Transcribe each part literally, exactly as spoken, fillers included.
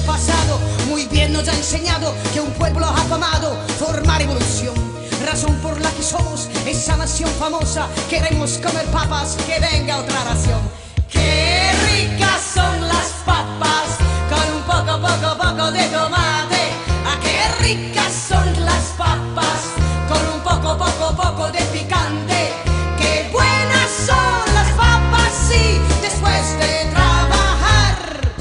pasado muy bien nos ha enseñado que un pueblo afamado forma revolución, razón por la que somos esa nación famosa. Queremos comer papas, que venga otra ración. Qué ricas son las papas con un poco, poco, poco de tomate. Ah, qué ricas son las papas con un poco, poco, poco de picante. Qué buenas son las papas, sí, después de trabajar.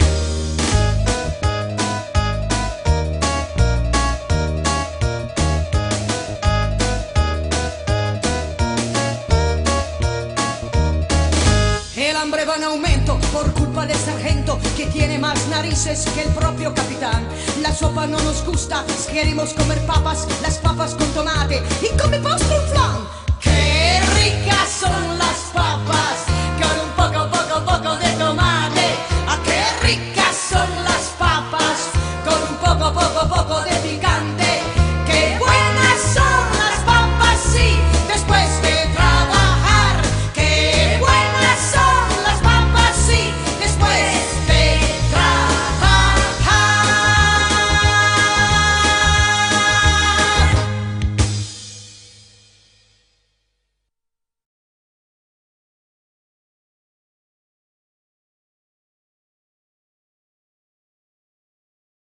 El hambre va en aumento por culpa del sargento que tiene más narices que el propio capitán. La sopa no nos gusta, queremos comer papas, las papas con tomate y come postre un flan.